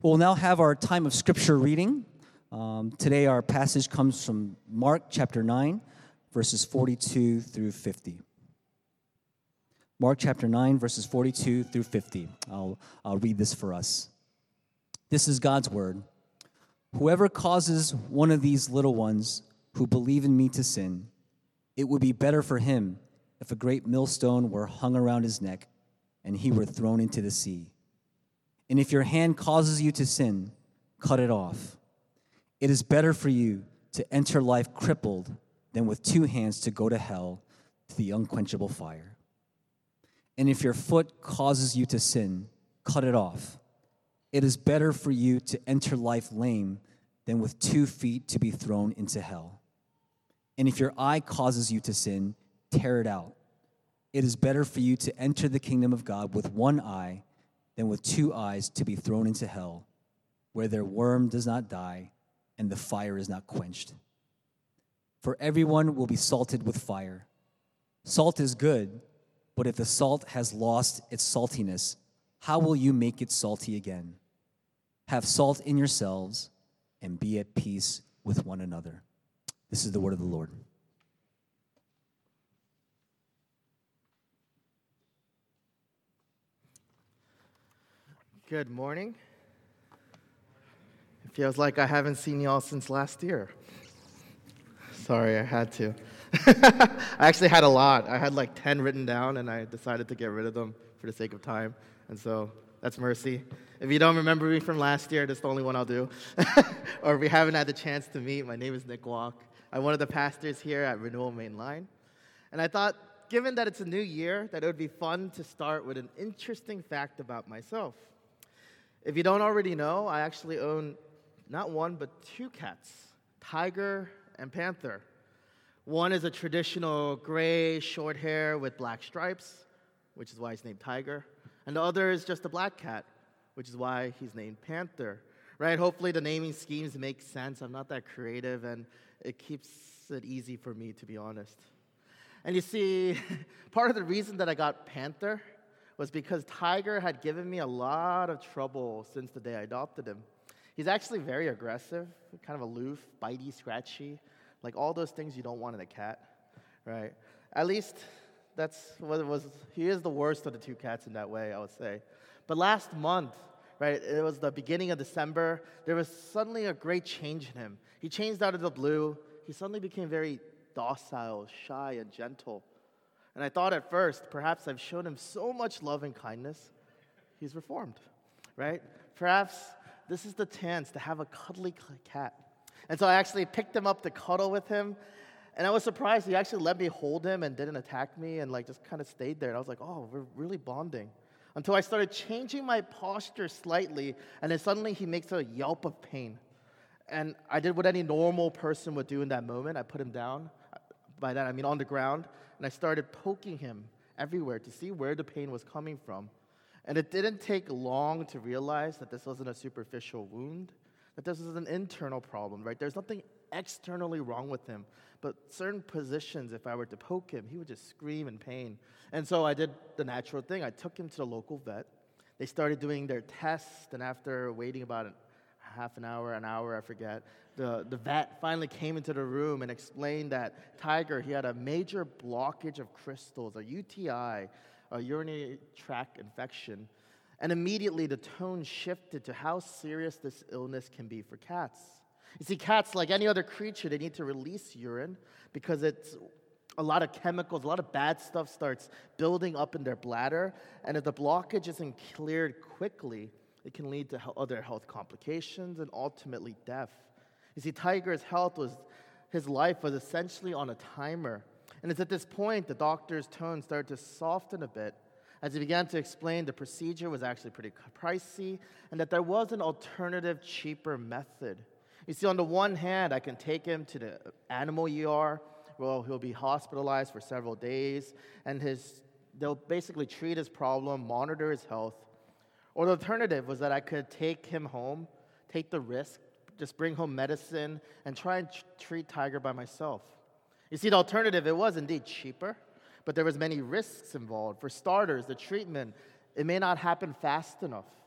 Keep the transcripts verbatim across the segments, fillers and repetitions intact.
We'll now have our time of scripture reading. Um, today our passage comes from Mark chapter nine, verses forty-two through fifty. Mark chapter nine, verses forty-two through fifty. I'll, I'll read this for us. This is God's word. Whoever causes one of these little ones who believe in me to sin, it would be better for him if a great millstone were hung around his neck and he were thrown into the sea. And if your hand causes you to sin, cut it off. It is better for you to enter life crippled than with two hands to go to hell, to the unquenchable fire. And if your foot causes you to sin, cut it off. It is better for you to enter life lame than with two feet to be thrown into hell. And if your eye causes you to sin, tear it out. It is better for you to enter the kingdom of God with one eye than with two eyes to be thrown into hell, where their worm does not die and the fire is not quenched. For everyone will be salted with fire. Salt is good, but if the salt has lost its saltiness, how will you make it salty again? Have salt in yourselves and be at peace with one another. This is the word of the Lord. Good morning. It feels like I haven't seen y'all since last year. Sorry, I had to. I actually had a lot. I had like ten written down, and I decided to get rid of them for the sake of time. And so that's mercy. If you don't remember me from last year, that's the only one I'll do. Or if we haven't had the chance to meet, my name is Nick Walk. I'm one of the pastors here at Renewal Main Line. And I thought, given that it's a new year, that it would be fun to start with an interesting fact about myself. If you don't already know, I actually own not one, but two cats, Tiger and Panther. One is a traditional gray, short hair with black stripes, which is why he's named Tiger. And the other is just a black cat, which is why he's named Panther. Right? Hopefully the naming schemes make sense. I'm not that creative, and it keeps it easy for me, to be honest. And you see, part of the reason that I got Panther was because Tiger had given me a lot of trouble since the day I adopted him. He's actually very aggressive, kind of aloof, bitey, scratchy, like all those things you don't want in a cat, right? At least that's what it was. He is the worst of the two cats in that way, I would say. But last month, right, it was the beginning of December, there was suddenly a great change in him. He changed out of the blue. He suddenly became very docile, shy, and gentle. And I thought at first, perhaps I've shown him so much love and kindness, he's reformed, right? Perhaps this is the chance to have a cuddly cat. And so I actually picked him up to cuddle with him, and I was surprised he actually let me hold him and didn't attack me and like just kind of stayed there. And I was like, oh, we're really bonding. Until I started changing my posture slightly, and then suddenly he makes a yelp of pain. And I did what any normal person would do in that moment. I put him down. By that, I mean on the ground. And I started poking him everywhere to see where the pain was coming from. And it didn't take long to realize that this wasn't a superficial wound, that this was an internal problem, right? There's nothing externally wrong with him. But certain positions, if I were to poke him, he would just scream in pain. And so I did the natural thing. I took him to the local vet. They started doing their tests, and after waiting about an half an hour, an hour, I forget, the, the vet finally came into the room and explained that Tiger, he had a major blockage of crystals, a U T I, a urinary tract infection. And immediately the tone shifted to how serious this illness can be for cats. You see, cats, like any other creature, they need to release urine because it's a lot of chemicals, a lot of bad stuff starts building up in their bladder. And if the blockage isn't cleared quickly, it can lead to other health complications and ultimately death. You see, Tiger's health was, his life was essentially on a timer. And it's at this point the doctor's tone started to soften a bit as he began to explain the procedure was actually pretty pricey and that there was an alternative, cheaper method. You see, on the one hand, I can take him to the animal E R, where he'll be hospitalized for several days, and his they'll basically treat his problem, monitor his health. Or the alternative was that I could take him home, take the risk, just bring home medicine, and try and tr- treat Tiger by myself. You see, the alternative, it was indeed cheaper, but there was many risks involved. For starters, the treatment, it may not happen fast enough.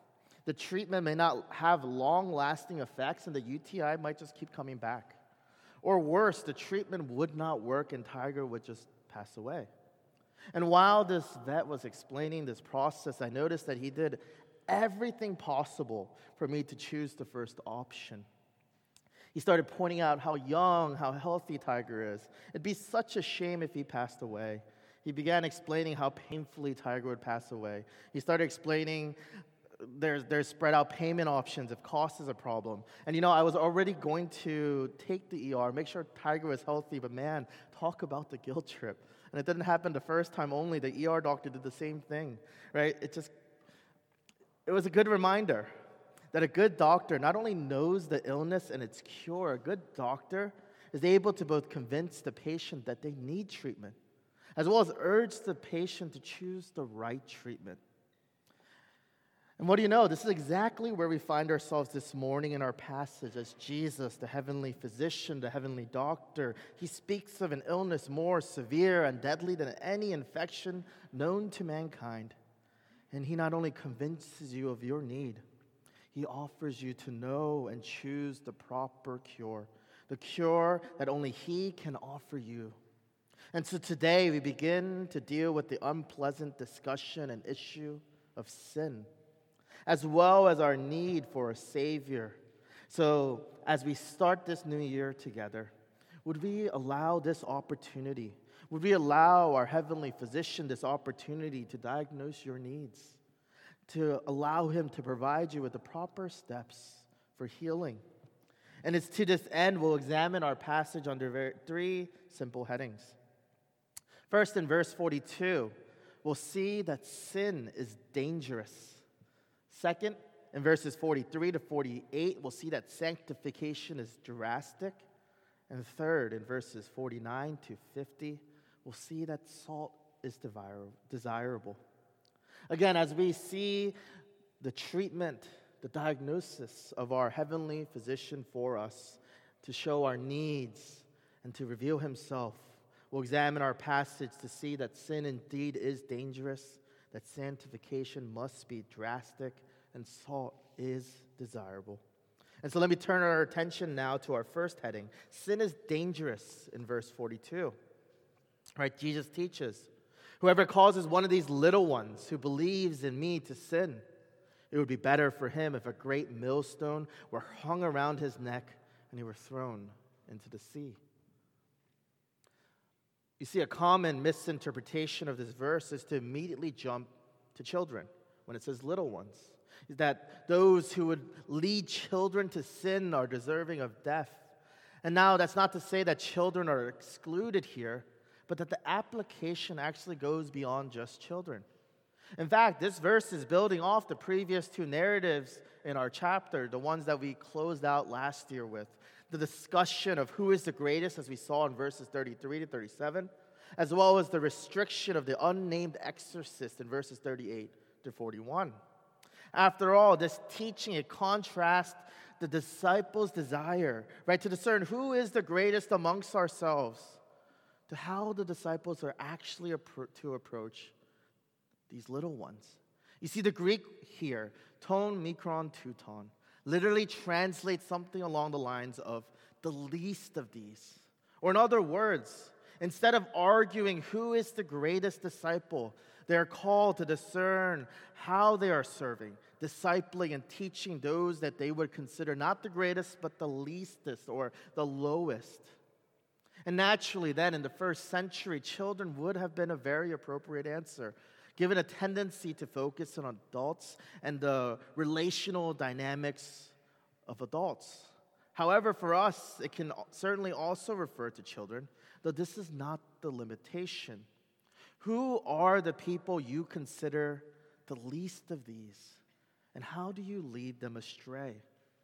The treatment may not have long-lasting effects, and the U T I might just keep coming back. Or worse, the treatment would not work and Tiger would just pass away. And while this vet was explaining this process, I noticed that he did everything possible for me to choose the first option. He started pointing out how young, how healthy Tiger is. It'd be such a shame if he passed away. He began explaining how painfully Tiger would pass away. He started explaining there's, there's spread out payment options if cost is a problem. And you know, I was already going to take the E R, make sure Tiger was healthy, but man, talk about the guilt trip. And it didn't happen the first time only. The E R doctor did the same thing, right? It just, it was a good reminder that a good doctor not only knows the illness and its cure, a good doctor is able to both convince the patient that they need treatment, as well as urge the patient to choose the right treatment. And what do you know? This is exactly where we find ourselves this morning in our passage as Jesus, the heavenly physician, the heavenly doctor, he speaks of an illness more severe and deadly than any infection known to mankind. And he not only convinces you of your need, he offers you to know and choose the proper cure, the cure that only he can offer you. And so today we begin to deal with the unpleasant discussion and issue of sin, as well as our need for a Savior. So as we start this new year together, would we allow this opportunity? Would we allow our heavenly physician this opportunity to diagnose your needs, to allow him to provide you with the proper steps for healing? And it's to this end we'll examine our passage under three simple headings. First, in verse forty-two, we'll see that sin is dangerous. Second, in verses forty-three to forty-eight, we'll see that sanctification is drastic. And third, in verses forty-nine to fifty, we'll see that salt is desirable. Again, as we see the treatment, the diagnosis of our heavenly physician for us to show our needs and to reveal himself, we'll examine our passage to see that sin indeed is dangerous, that sanctification must be drastic, and salt is desirable. And so let me turn our attention now to our first heading. Sin is dangerous in verse forty-two. Right, Jesus teaches, whoever causes one of these little ones who believes in me to sin, it would be better for him if a great millstone were hung around his neck and he were thrown into the sea. You see, a common misinterpretation of this verse is to immediately jump to children when it says little ones. Is that those who would lead children to sin are deserving of death. And now that's not to say that children are excluded here, but that the application actually goes beyond just children. In fact, this verse is building off the previous two narratives in our chapter, the ones that we closed out last year with. The discussion of who is the greatest, as we saw in verses thirty-three to thirty-seven, as well as the restriction of the unnamed exorcist in verses thirty-eight to forty-one. After all, this teaching, it contrasts the disciples' desire, right, to discern who is the greatest amongst ourselves, to how the disciples are actually appro- to approach these little ones. You see, the Greek here, ton mikron teuton, literally translates something along the lines of the least of these. Or in other words, instead of arguing who is the greatest disciple, they are called to discern how they are serving, discipling and teaching those that they would consider not the greatest, but the leastest or the lowest. And naturally then, in the first century, children would have been a very appropriate answer, given a tendency to focus on adults and the relational dynamics of adults. However, for us, it can certainly also refer to children, though this is not the limitation. Who are the people you consider the least of these? And how do you lead them astray?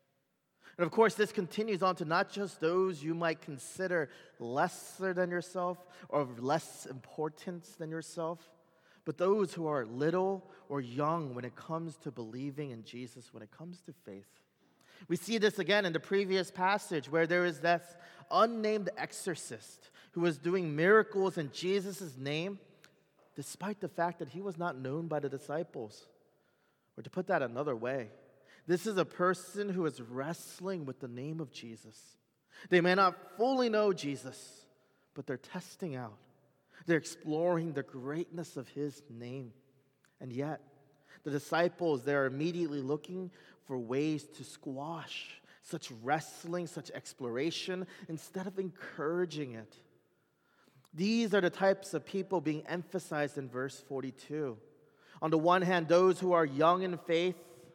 And of course, this continues on to not just those you might consider lesser than yourself or of less importance than yourself, but those who are little or young when it comes to believing in Jesus, when it comes to faith. We see this again in the previous passage where there is this unnamed exorcist who was doing miracles in Jesus' name, despite the fact that he was not known by the disciples. Or to put that another way, This is a person who is wrestling with the name of Jesus. They may not fully know Jesus, but they're testing out. They're exploring the greatness of his name. And yet, the disciples, they're immediately looking for ways to squash such wrestling, such exploration, instead of encouraging it. These are the types of people being emphasized in verse forty-two. On the one hand, those who are young in faith,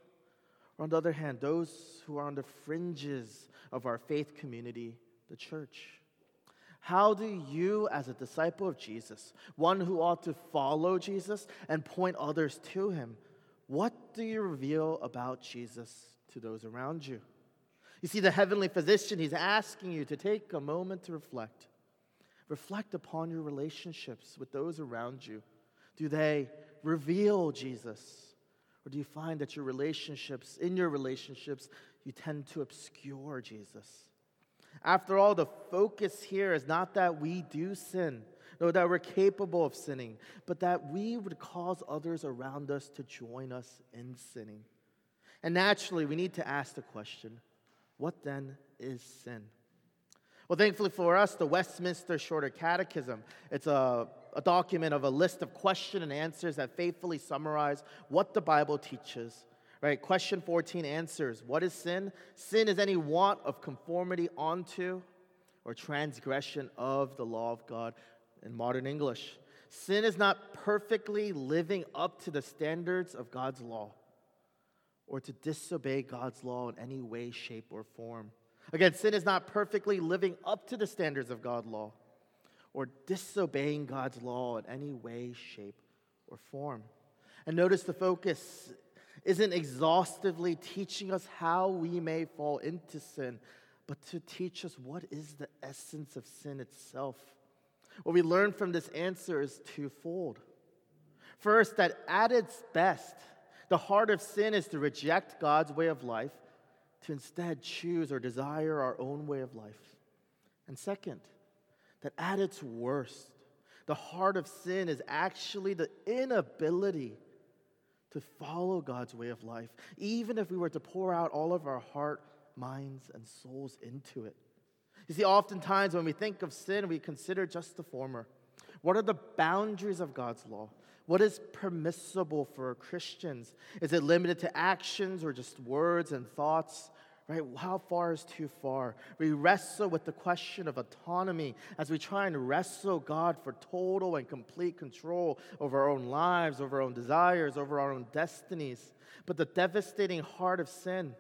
or on the other hand, those who are on the fringes of our faith community, the church. How do you, as a disciple of Jesus, one who ought to follow Jesus and point others to him, what do you reveal about Jesus to those around you? You see, the heavenly physician, he's asking you to take a moment to reflect. Reflect upon your relationships with those around you. Do they reveal Jesus? Or do you find that your relationships, in your relationships, you tend to obscure Jesus? After all, the focus here is not that we do sin, nor that we're capable of sinning, but that we would cause others around us to join us in sinning. And naturally, we need to ask the question, what then is sin? Well, thankfully for us, the Westminster Shorter Catechism, it's a, a document of a list of question and answers that faithfully summarize what the Bible teaches. Right? Question fourteen answers, what is sin? Sin is any want of conformity onto or transgression of the law of God in modern English. Sin is not perfectly living up to the standards of God's law or to disobey God's law in any way, shape, or form. Again, sin is not perfectly living up to the standards of God's law or disobeying God's law in any way, shape, or form. And notice the focus isn't exhaustively teaching us how we may fall into sin, but to teach us what is the essence of sin itself. What we learn from this answer is twofold. First, that at its best, the heart of sin is to reject God's way of life, to instead choose or desire our own way of life. And second, that at its worst, the heart of sin is actually the inability to follow God's way of life, even if we were to pour out all of our heart, minds, and souls into it. You see, oftentimes when we think of sin, we consider just the former. What are the boundaries of God's law? What is permissible for Christians? Is it limited to actions or just words and thoughts? Right? How far is too far? We wrestle with the question of autonomy as we try and wrestle God for total and complete control over our own lives, over our own desires, over our own destinies. But the devastating heart of sin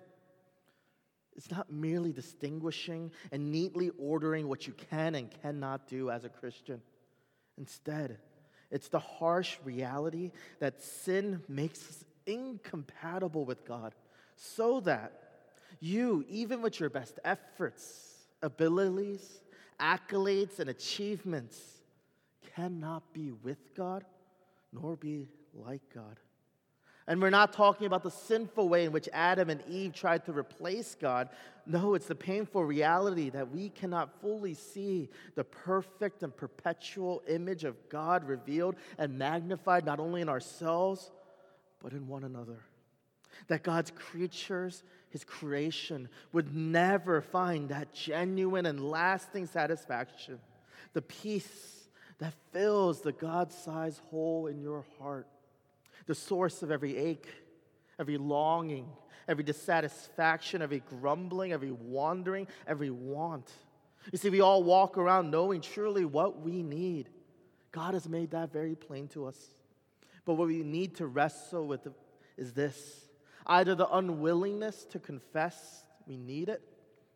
is not merely distinguishing and neatly ordering what you can and cannot do as a Christian. Instead, it's the harsh reality that sin makes us incompatible with God, so that you, even with your best efforts, abilities, accolades, and achievements, cannot be with God nor be like God. And we're not talking about the sinful way in which Adam and Eve tried to replace God. No, it's the painful reality that we cannot fully see the perfect and perpetual image of God revealed and magnified not only in ourselves, but in one another. That God's creatures, his creation, would never find that genuine and lasting satisfaction, the peace that fills the God-sized hole in your heart, the source of every ache, every longing, every dissatisfaction, every grumbling, every wandering, every want. You see, we all walk around knowing truly what we need. God has made that very plain to us. But what we need to wrestle with is this. Either the unwillingness to confess we need it,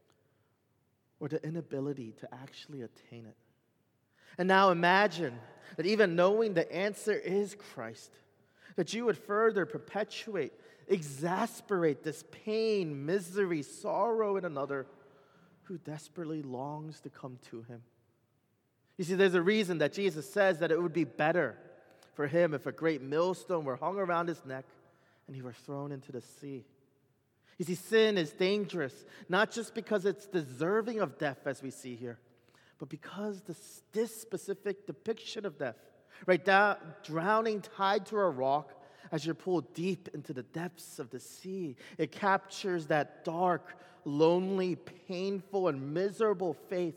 or the inability to actually attain it. And now imagine that even knowing the answer is Christ, that you would further perpetuate, exasperate this pain, misery, sorrow in another who desperately longs to come to him. You see, there's a reason that Jesus says that it would be better for him if a great millstone were hung around his neck and he were thrown into the sea. You see, sin is dangerous, not just because it's deserving of death, as we see here, but because this, this specific depiction of death, right, that drowning tied to a rock, as you're pulled deep into the depths of the sea. It captures that dark, lonely, painful, and miserable faith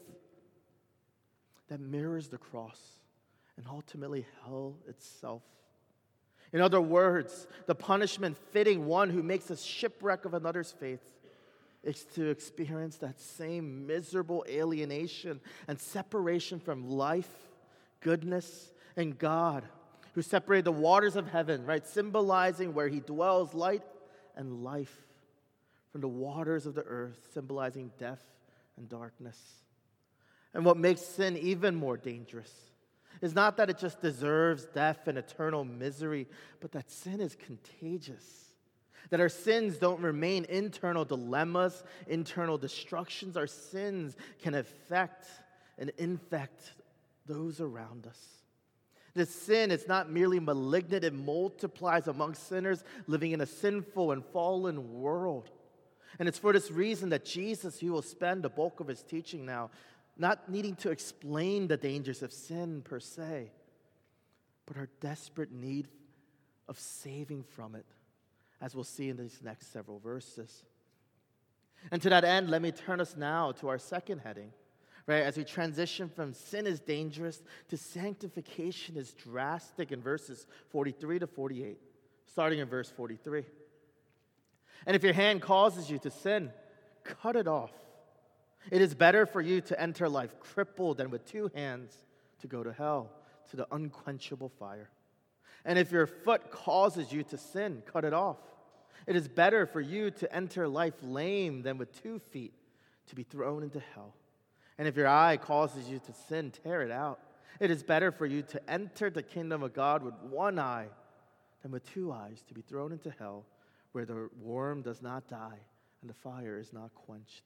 that mirrors the cross and ultimately hell itself. In other words, the punishment fitting one who makes a shipwreck of another's faith is to experience that same miserable alienation and separation from life, goodness, and God, who separated the waters of heaven, right, symbolizing where he dwells, light and life, from the waters of the earth, symbolizing death and darkness. And what makes sin even more dangerous is not that it just deserves death and eternal misery, but that sin is contagious. That our sins don't remain internal dilemmas, internal destructions. Our sins can affect and infect those around us. This sin is not merely malignant, it multiplies among sinners living in a sinful and fallen world. And it's for this reason that Jesus, he will spend the bulk of his teaching now not needing to explain the dangers of sin per se, but our desperate need of saving from it, as we'll see in these next several verses. And to that end, let me turn us now to our second heading, right? As we transition from sin is dangerous to sanctification is drastic in verses forty-three to forty-eight, starting in verse forty-three. And if your hand causes you to sin, cut it off. It is better for you to enter life crippled than with two hands to go to hell, to the unquenchable fire. And if your foot causes you to sin, cut it off. It is better for you to enter life lame than with two feet to be thrown into hell. And if your eye causes you to sin, tear it out. It is better for you to enter the kingdom of God with one eye than with two eyes to be thrown into hell, where the worm does not die and the fire is not quenched.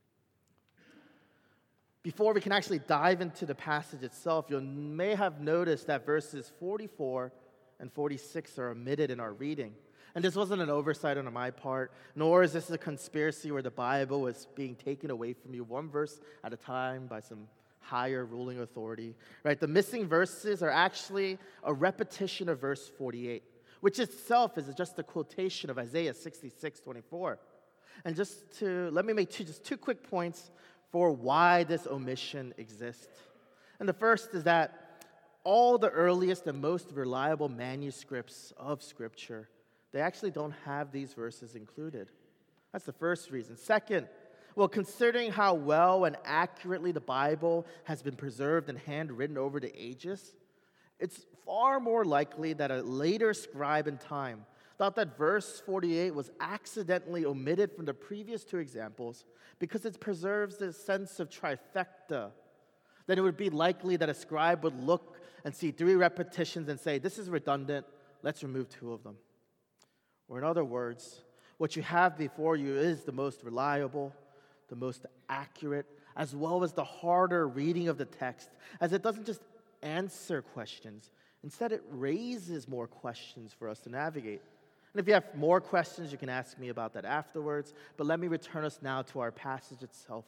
Before we can actually dive into the passage itself, you may have noticed that verses forty-four and forty-six are omitted in our reading. And this wasn't an oversight on my part, nor is this a conspiracy where the Bible was being taken away from you one verse at a time by some higher ruling authority. Right? The missing verses are actually a repetition of verse forty-eight, which itself is just a quotation of Isaiah sixty-six twenty-four. And just to, let me make two, just two quick points for why this omission exists. And the first is that all the earliest and most reliable manuscripts of Scripture, they actually don't have these verses included. That's the first reason. Second, well, considering how well and accurately the Bible has been preserved and handwritten over the ages, it's far more likely that a later scribe in time thought that verse forty-eight was accidentally omitted from the previous two examples because it preserves the sense of trifecta. Then it would be likely that a scribe would look and see three repetitions and say, this is redundant, let's remove two of them. Or in other words, what you have before you is the most reliable, the most accurate, as well as the harder reading of the text, as it doesn't just answer questions. Instead, it raises more questions for us to navigate. And if you have more questions, you can ask me about that afterwards. But let me return us now to our passage itself.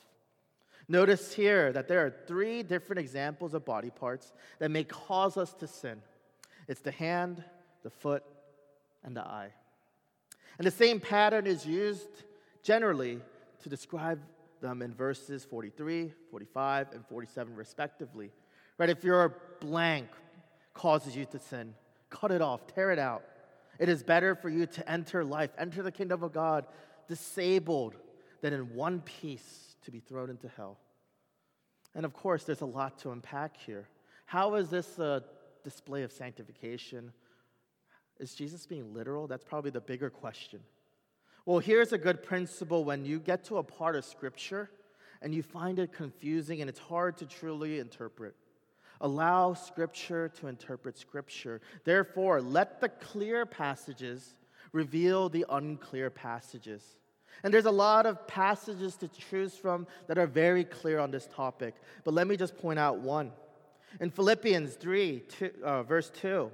Notice here that there are three different examples of body parts that may cause us to sin. It's the hand, the foot, and the eye. And the same pattern is used generally to describe them in verses forty-three, forty-five, and forty-seven respectively. Right? If your blank causes you to sin, cut it off, tear it out. It is better for you to enter life, enter the kingdom of God, disabled, than in one piece to be thrown into hell. And of course, there's a lot to unpack here. How is this a display of sanctification? Is Jesus being literal? That's probably the bigger question. Well, here's a good principle when you get to a part of Scripture and you find it confusing and it's hard to truly interpret. Allow Scripture to interpret Scripture. Therefore, let the clear passages reveal the unclear passages. And there's a lot of passages to choose from that are very clear on this topic. But let me just point out one. In Philippians three, two, uh, verse two,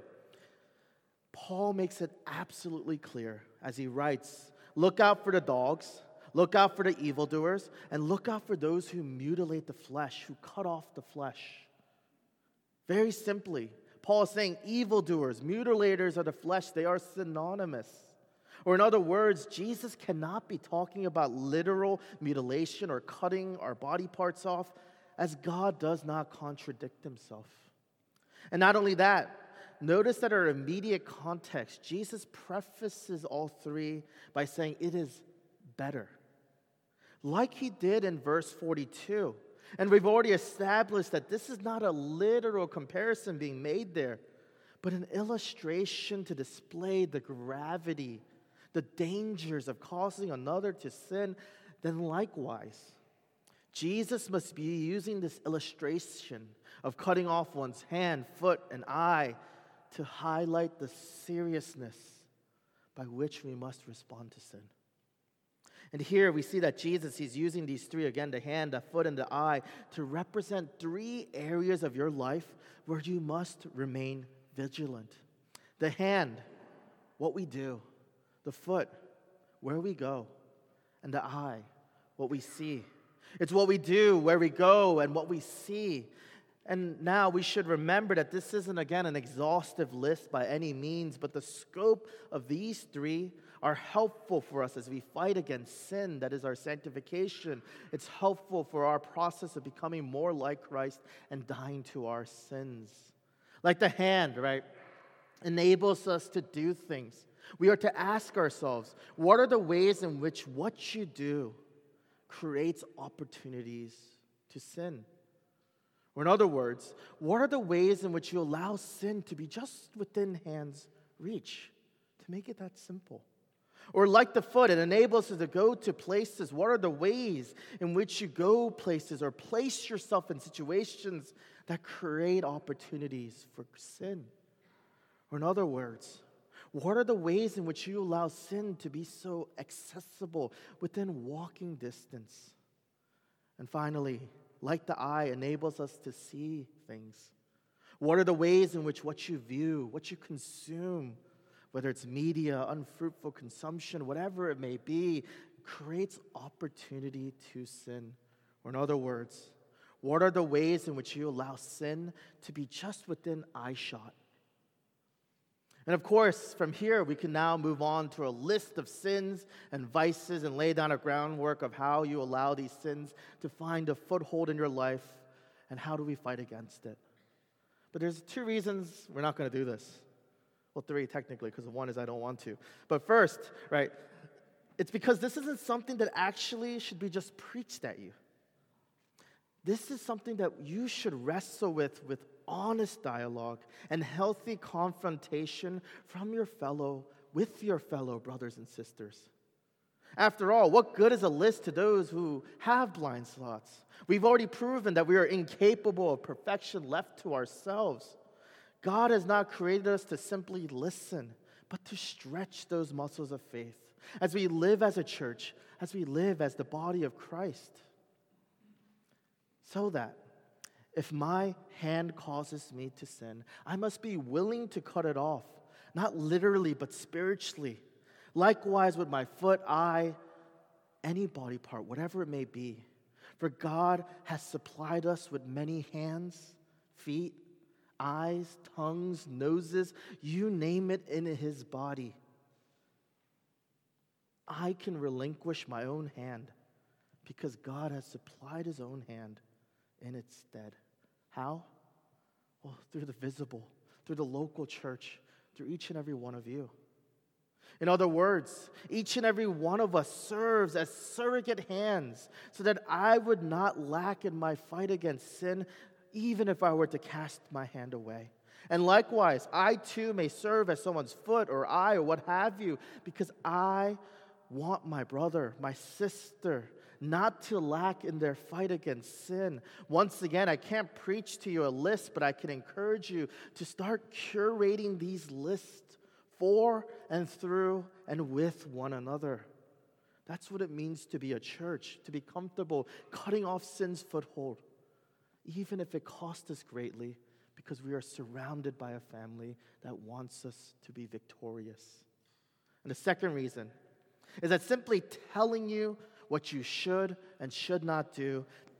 Paul makes it absolutely clear as he writes, look out for the dogs, look out for the evildoers, and look out for those who mutilate the flesh, who cut off the flesh. Very simply, Paul is saying evildoers, mutilators of the flesh, they are synonymous. Or in other words, Jesus cannot be talking about literal mutilation or cutting our body parts off, as God does not contradict himself. And not only that, notice that our immediate context, Jesus prefaces all three by saying it is better. Like he did in verse forty-two. And we've already established that this is not a literal comparison being made there, but an illustration to display the gravity, the dangers of causing another to sin. Then likewise, Jesus must be using this illustration of cutting off one's hand, foot, and eye to highlight the seriousness by which we must respond to sin. And here we see that Jesus, he's using these three, again, the hand, the foot, and the eye, to represent three areas of your life where you must remain vigilant. The hand, what we do. The foot, where we go. And the eye, what we see. It's what we do, where we go, and what we see. And now we should remember that this isn't, again, an exhaustive list by any means, but the scope of these three are helpful for us as we fight against sin, that is our sanctification. It's helpful for our process of becoming more like Christ and dying to our sins. Like the hand, right, enables us to do things. We are to ask ourselves, what are the ways in which what you do creates opportunities to sin? Or in other words, what are the ways in which you allow sin to be just within hand's reach? To make it that simple. Or like the foot, it enables us to go to places. What are the ways in which you go places or place yourself in situations that create opportunities for sin? Or in other words, what are the ways in which you allow sin to be so accessible within walking distance? And finally, like the eye, enables us to see things. What are the ways in which what you view, what you consume, whether it's media, unfruitful consumption, whatever it may be, creates opportunity to sin? Or in other words, what are the ways in which you allow sin to be just within eyeshot? And of course, from here, we can now move on to a list of sins and vices and lay down a groundwork of how you allow these sins to find a foothold in your life and how do we fight against it. But there's two reasons we're not going to do this. Well, three technically, because one is I don't want to. But first, right, it's because this isn't something that actually should be just preached at you. This is something that you should wrestle with with honest dialogue and healthy confrontation from your fellow, with your fellow brothers and sisters. After all, what good is a list to those who have blind spots? We've already proven that we are incapable of perfection left to ourselves. God has not created us to simply listen, but to stretch those muscles of faith as we live as a church, as we live as the body of Christ. So that if my hand causes me to sin, I must be willing to cut it off, not literally, but spiritually. Likewise with my foot, eye, any body part, whatever it may be. For God has supplied us with many hands, feet, eyes, tongues, noses, you name it in his body. I can relinquish my own hand because God has supplied his own hand in its stead. How? Well, through the visible, through the local church, through each and every one of you. In other words, each and every one of us serves as surrogate hands so that I would not lack in my fight against sin, even if I were to cast my hand away. And likewise, I too may serve as someone's foot or eye or what have you, because I want my brother, my sister, not to lack in their fight against sin. Once again, I can't preach to you a list, but I can encourage you to start curating these lists for and through and with one another. That's what it means to be a church, to be comfortable cutting off sin's foothold, even if it costs us greatly, because we are surrounded by a family that wants us to be victorious. And the second reason is that simply telling you what you should and should not do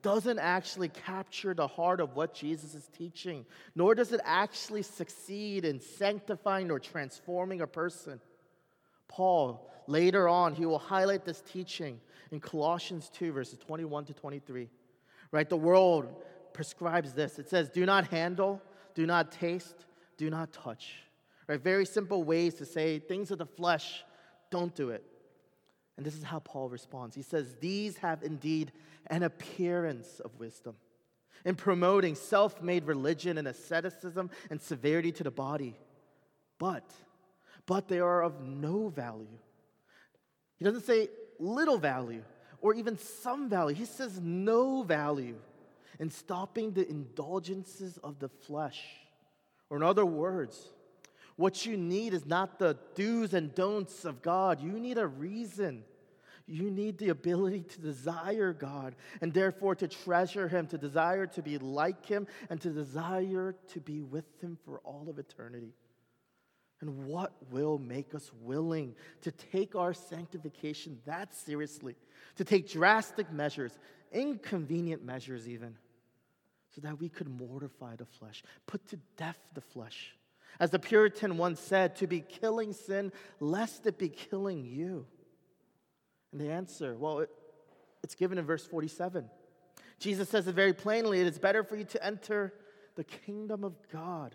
doesn't actually capture the heart of what Jesus is teaching, nor does it actually succeed in sanctifying or transforming a person. Paul, later on, he will highlight this teaching in Colossians two, verses twenty-one to twenty-three. Right? The world prescribes this. It says, do not handle, do not taste, do not touch. Right? Very simple ways to say things of the flesh, don't do it. And this is how Paul responds. He says, these have indeed an appearance of wisdom in promoting self-made religion and asceticism and severity to the body. But, but they are of no value. He doesn't say little value or even some value. He says no value in stopping the indulgences of the flesh. Or in other words, what you need is not the do's and don'ts of God. You need a reason. You need the ability to desire God and therefore to treasure Him, to desire to be like Him, and to desire to be with Him for all of eternity. And what will make us willing to take our sanctification that seriously, to take drastic measures, inconvenient measures even, so that we could mortify the flesh, put to death the flesh. As the Puritan once said, to be killing sin, lest it be killing you. And the answer, well, it, it's given in verse forty-seven. Jesus says it very plainly, it is better for you to enter the kingdom of God.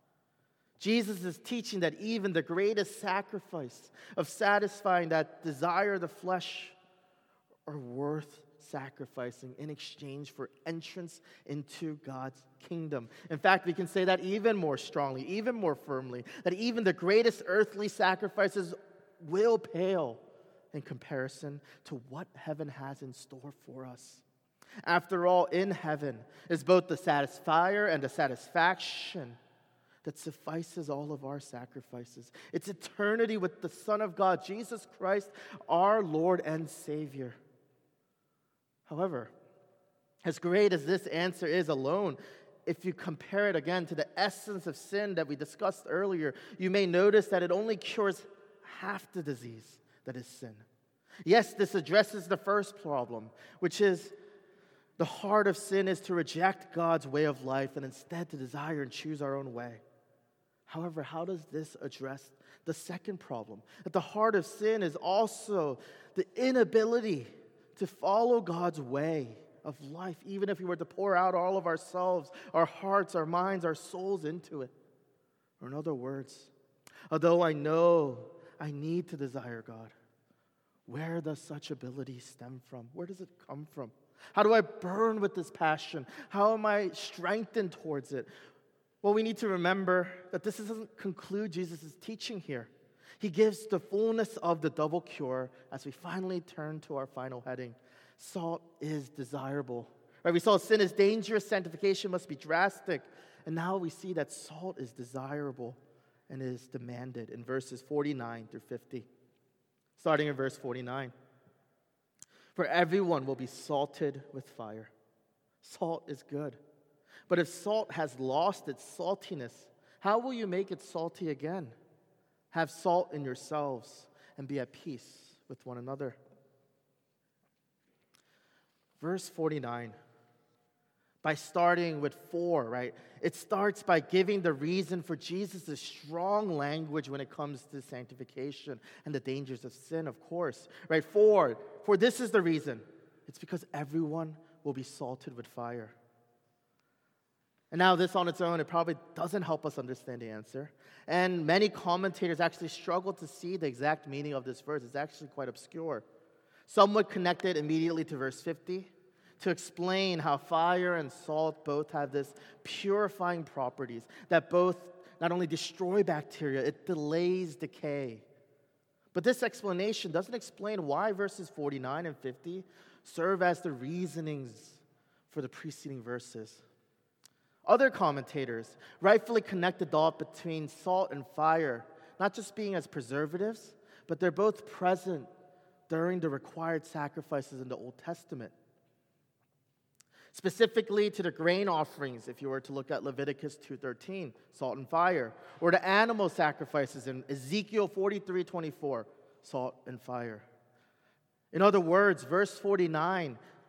Jesus is teaching that even the greatest sacrifice of satisfying that desire of the flesh are worth sacrificing in exchange for entrance into God's kingdom. In fact, we can say that even more strongly, even more firmly, that even the greatest earthly sacrifices will pale in comparison to what heaven has in store for us. After all, in heaven is both the satisfier and the satisfaction that suffices all of our sacrifices. It's eternity with the Son of God, Jesus Christ, our Lord and Savior. However, as great as this answer is alone, if you compare it again to the essence of sin that we discussed earlier, you may notice that it only cures half the disease that is sin. Yes, this addresses the first problem, which is the heart of sin is to reject God's way of life and instead to desire and choose our own way. However, how does this address the second problem? That the heart of sin is also the inability to follow God's way of life, even if we were to pour out all of ourselves, our hearts, our minds, our souls into it. Or in other words, although I know I need to desire God, where does such ability stem from? Where does it come from? How do I burn with this passion? How am I strengthened towards it? Well, we need to remember that this doesn't conclude Jesus' teaching here. He gives the fullness of the double cure as we finally turn to our final heading. Salt is desirable. Right? We saw sin is dangerous, sanctification must be drastic. And now we see that salt is desirable and is demanded in verses forty-nine through fifty. Starting in verse forty-nine. For everyone will be salted with fire. Salt is good. But if salt has lost its saltiness, how will you make it salty again? Have salt in yourselves and be at peace with one another. Verse forty-nine, by starting with for, right? It starts by giving the reason for Jesus' strong language when it comes to sanctification and the dangers of sin, of course, right? For, for this is the reason. It's because everyone will be salted with fire. And now this on its own, it probably doesn't help us understand the answer. And many commentators actually struggle to see the exact meaning of this verse. It's actually quite obscure. Some would connect it immediately to verse fifty to explain how fire and salt both have this purifying properties that both not only destroy bacteria, it delays decay. But this explanation doesn't explain why verses forty-nine and fifty serve as the reasonings for the preceding verses. Other commentators rightfully connect the dot between salt and fire, not just being as preservatives, but they're both present during the required sacrifices in the Old Testament. Specifically to the grain offerings, if you were to look at Leviticus two thirteen, salt and fire, or the animal sacrifices in Ezekiel forty-three twenty-four, salt and fire. In other words, verse forty-nine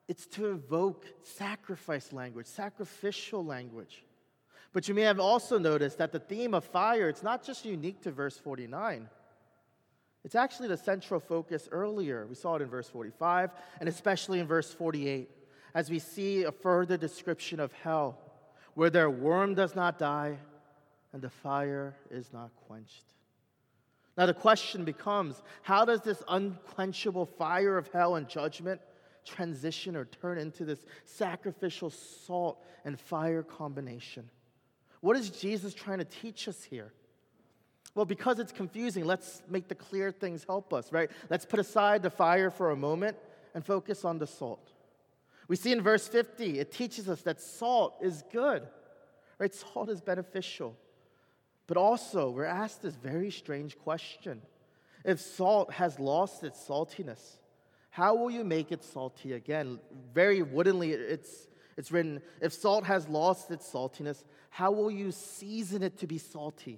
it's to evoke sacrifice language, sacrificial language. But you may have also noticed that the theme of fire, it's not just unique to verse forty-nine. It's actually the central focus earlier. We saw it in verse forty-five, and especially in verse forty-eight, as we see a further description of hell, where their worm does not die and the fire is not quenched. Now the question becomes, how does this unquenchable fire of hell and judgment transition or turn into this sacrificial salt and fire combination? What is Jesus trying to teach us here? Well, because it's confusing, let's make the clear things help us, right? Let's put aside the fire for a moment and focus on the salt. We see in verse fifty, it teaches us that salt is good, right? Salt is beneficial. But also, we're asked this very strange question. If salt has lost its saltiness, how will you make it salty again? Very woodenly, it's, it's written, if salt has lost its saltiness, how will you season it to be salty?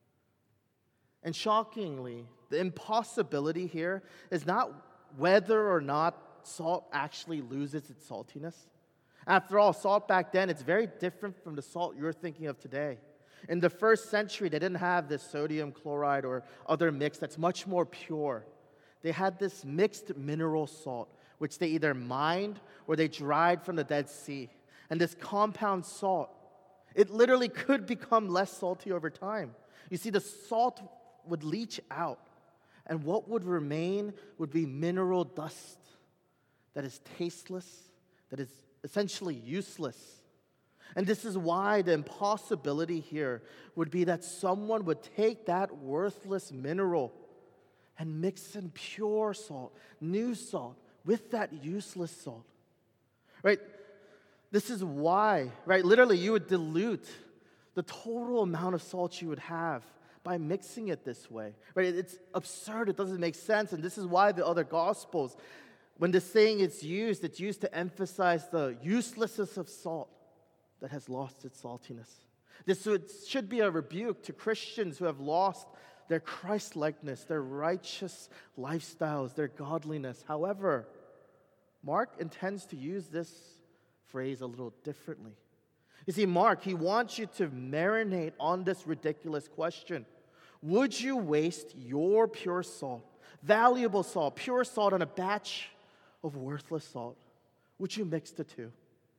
And shockingly, the impossibility here is not whether or not salt actually loses its saltiness. After all, salt back then, it's very different from the salt you're thinking of today. In the first century, they didn't have this sodium chloride or other mix that's much more pure. They had this mixed mineral salt, which they either mined or they dried from the Dead Sea. And this compound salt, it literally could become less salty over time. You see, the salt would leach out, and what would remain would be mineral dust that is tasteless, that is essentially useless. And this is why the impossibility here would be that someone would take that worthless mineral and mix in pure salt, new salt, with that useless salt. Right? This is why, right? Literally, you would dilute the total amount of salt you would have by mixing it this way. Right? It's absurd. It doesn't make sense. And this is why the other Gospels, when this saying is used, it's used to emphasize the uselessness of salt that has lost its saltiness. This should be a rebuke to Christians who have lost their Christ-likeness, their righteous lifestyles, their godliness. However, Mark intends to use this phrase a little differently. You see, Mark, he wants you to marinate on this ridiculous question. Would you waste your pure salt, valuable salt, pure salt on a batch of worthless salt? Would you mix the two?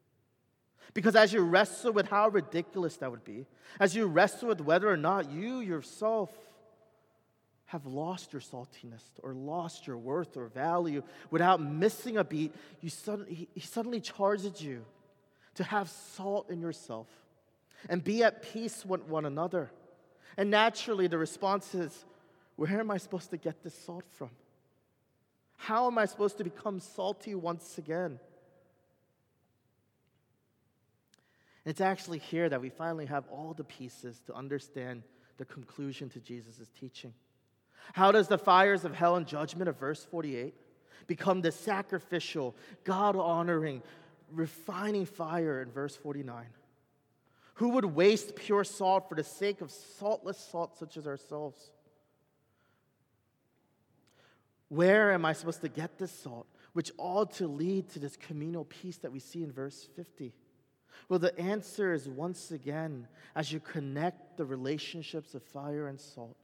Because as you wrestle with how ridiculous that would be, as you wrestle with whether or not you yourself have lost your saltiness or lost your worth or value without missing a beat, you suddenly, he, he suddenly charges you to have salt in yourself and be at peace with one another. And naturally, the response is, where am I supposed to get this salt from? How am I supposed to become salty once again? And it's actually here that we finally have all the pieces to understand the conclusion to Jesus' teaching. How does the fires of hell and judgment of verse forty-eight become the sacrificial, God-honoring, refining fire in verse forty-nine? Who would waste pure salt for the sake of saltless salt such as ourselves? Where am I supposed to get this salt, which ought to lead to this communal peace that we see in verse fifty? Well, the answer is once again as you connect the relationships of fire and salt.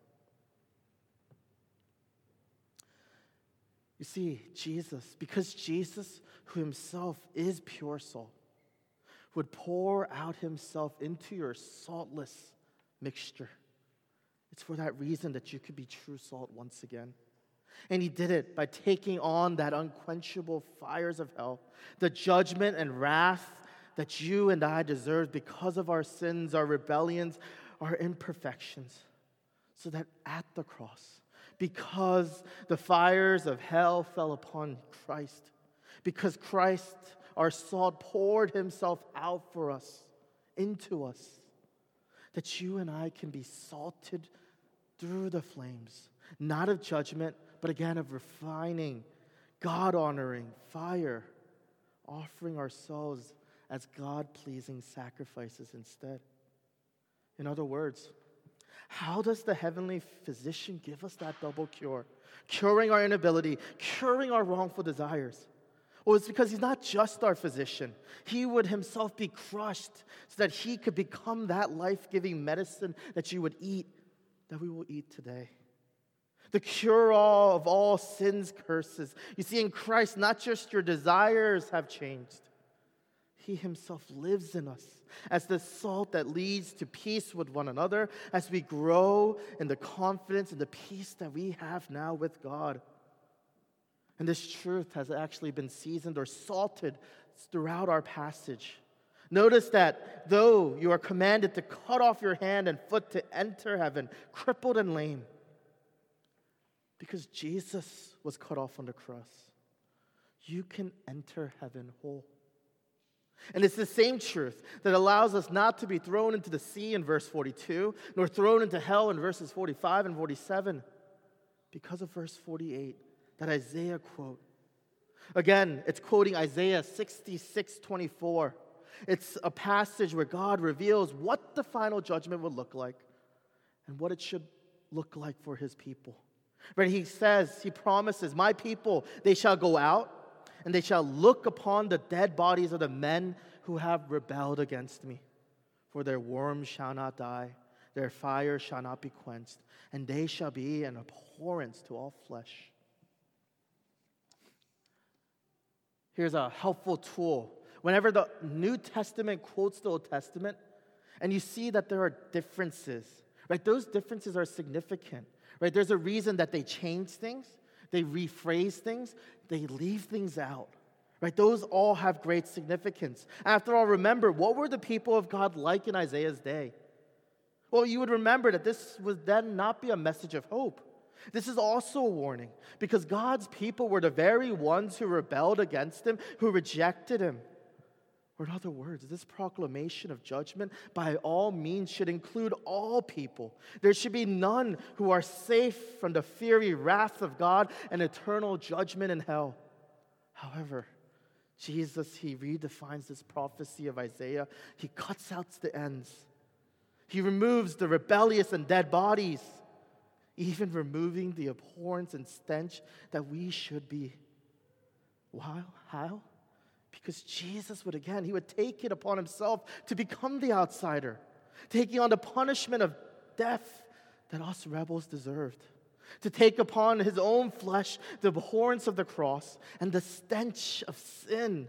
You see, Jesus, because Jesus, who himself is pure salt, would pour out himself into your saltless mixture. It's for that reason that you could be true salt once again. And he did it by taking on that unquenchable fires of hell, the judgment and wrath that you and I deserve because of our sins, our rebellions, our imperfections, so that at the cross, because the fires of hell fell upon Christ, because Christ, our salt, poured himself out for us, into us, that you and I can be salted through the flames, not of judgment, but again of refining, God-honoring fire, offering ourselves as God-pleasing sacrifices instead. In other words, how does the heavenly physician give us that double cure? Curing our inability, curing our wrongful desires. Well, it's because he's not just our physician. He would himself be crushed so that he could become that life-giving medicine that you would eat, that we will eat today. The cure-all of all sin's curses. You see, in Christ, not just your desires have changed. He himself lives in us as the salt that leads to peace with one another, as we grow in the confidence and the peace that we have now with God. And this truth has actually been seasoned or salted throughout our passage. Notice that though you are commanded to cut off your hand and foot to enter heaven, crippled and lame, because Jesus was cut off on the cross, you can enter heaven whole. And it's the same truth that allows us not to be thrown into the sea in verse forty-two, nor thrown into hell in verses forty-five and forty-seven, because of verse forty-eight. That Isaiah quote. Again, it's quoting Isaiah sixty-six twenty-four. It's a passage where God reveals what the final judgment will look like and what it should look like for his people. Right? He says, he promises, my people, they shall go out and they shall look upon the dead bodies of the men who have rebelled against me. For their worms shall not die, their fire shall not be quenched, and they shall be an abhorrence to all flesh. Here's a helpful tool. Whenever the New Testament quotes the Old Testament, and you see that there are differences, right? Those differences are significant, right? There's a reason that they change things, they rephrase things, they leave things out, right? Those all have great significance. After all, remember, what were the people of God like in Isaiah's day? Well, you would remember that this would then not be a message of hope. This is also a warning, because God's people were the very ones who rebelled against him, who rejected him. Or in other words, this proclamation of judgment by all means should include all people. There should be none who are safe from the fiery wrath of God and eternal judgment in hell. However, Jesus, he redefines this prophecy of Isaiah. He cuts out the ends. He removes the rebellious and dead bodies, even removing the abhorrence and stench that we should be. Why? How? Because Jesus would, again, he would take it upon himself to become the outsider, taking on the punishment of death that us rebels deserved, to take upon his own flesh the abhorrence of the cross and the stench of sin.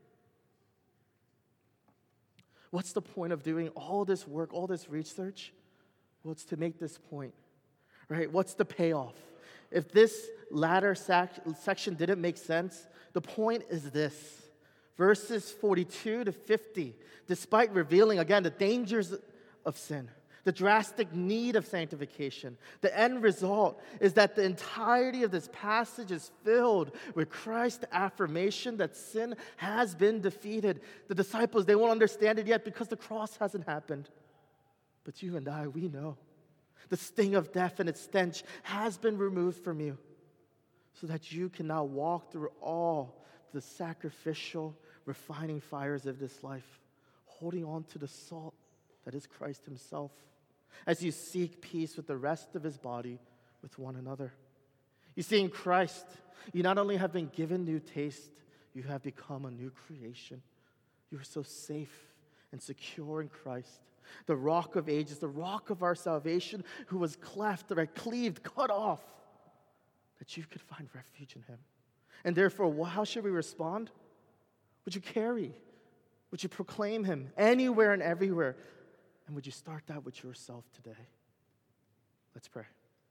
What's the point of doing all this work, all this research? Well, it's to make this point. Right? What's the payoff? If this latter sac- section didn't make sense, the point is this. Verses forty-two to fifty, despite revealing, again, the dangers of sin, the drastic need of sanctification, the end result is that the entirety of this passage is filled with Christ's affirmation that sin has been defeated. The disciples, they won't understand it yet because the cross hasn't happened. But you and I, we know. The sting of death and its stench has been removed from you so that you can now walk through all the sacrificial, refining fires of this life, holding on to the salt that is Christ himself, as you seek peace with the rest of his body, with one another. You see, in Christ, you not only have been given new taste, you have become a new creation. You are so safe and secure in Christ, the rock of ages, the rock of our salvation, who was cleft, right, cleaved, cut off, that you could find refuge in him. And therefore, how should we respond? Would you carry? Would you proclaim him anywhere and everywhere? And would you start that with yourself today? Let's pray.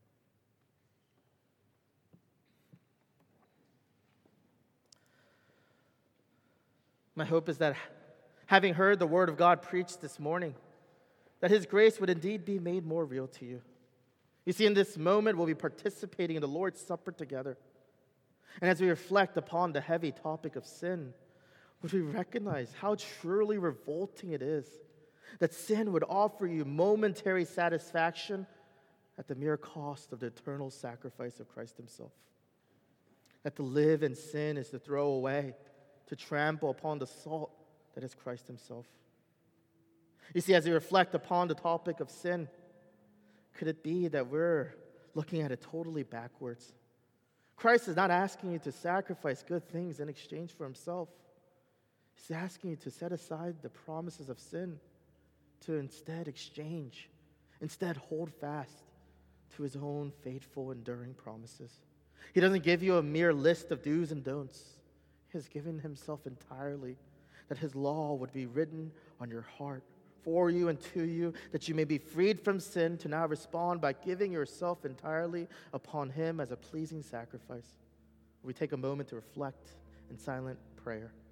My hope is that having heard the word of God preached this morning, that his grace would indeed be made more real to you. You see, in this moment, we'll be participating in the Lord's Supper together. And as we reflect upon the heavy topic of sin, would we recognize how truly revolting it is that sin would offer you momentary satisfaction at the mere cost of the eternal sacrifice of Christ himself? That to live in sin is to throw away, to trample upon the salt that is Christ himself. You see, as we reflect upon the topic of sin, could it be that we're looking at it totally backwards? Christ is not asking you to sacrifice good things in exchange for himself. He's asking you to set aside the promises of sin, to instead exchange, instead hold fast to his own faithful, enduring promises. He doesn't give you a mere list of do's and don'ts. He has given himself entirely, that his law would be written on your heart, for you and to you, that you may be freed from sin to now respond by giving yourself entirely upon him as a pleasing sacrifice. We take a moment to reflect in silent prayer.